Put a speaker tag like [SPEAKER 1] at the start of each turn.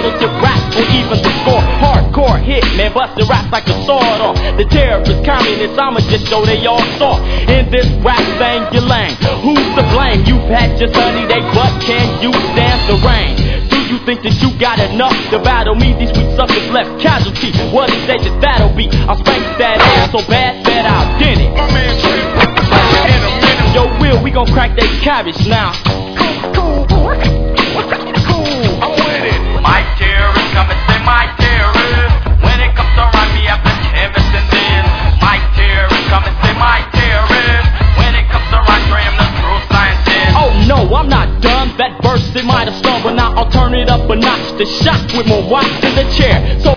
[SPEAKER 1] relative rap or even the score. Hardcore hit, man, bustin' raps like a sword off. The terrorists, communists, I'ma just show they all saw. In this rap thing, you lame. Who's to blame? You've had your sunny day, but can you stand the rain? Do you think that you got enough to battle me? These weak suckers left casualty. What is that that'll be? I'll spank that ass so bad that I'll dent it.
[SPEAKER 2] My man Trip, in a minute.
[SPEAKER 1] Yo, Will, we gon' crack that cabbage now.
[SPEAKER 2] Cool, I'm with it.
[SPEAKER 3] My terrorist, come and say my terrorist. When it comes to rhyme, me after canvas and then my terrorist, come and say my terrorist. When it comes to rhyme, I am the true scientist.
[SPEAKER 1] Oh no, I'm not done. That verse, it might have stung, but now I'll turn it up a notch. The shot with more watts in the chair. So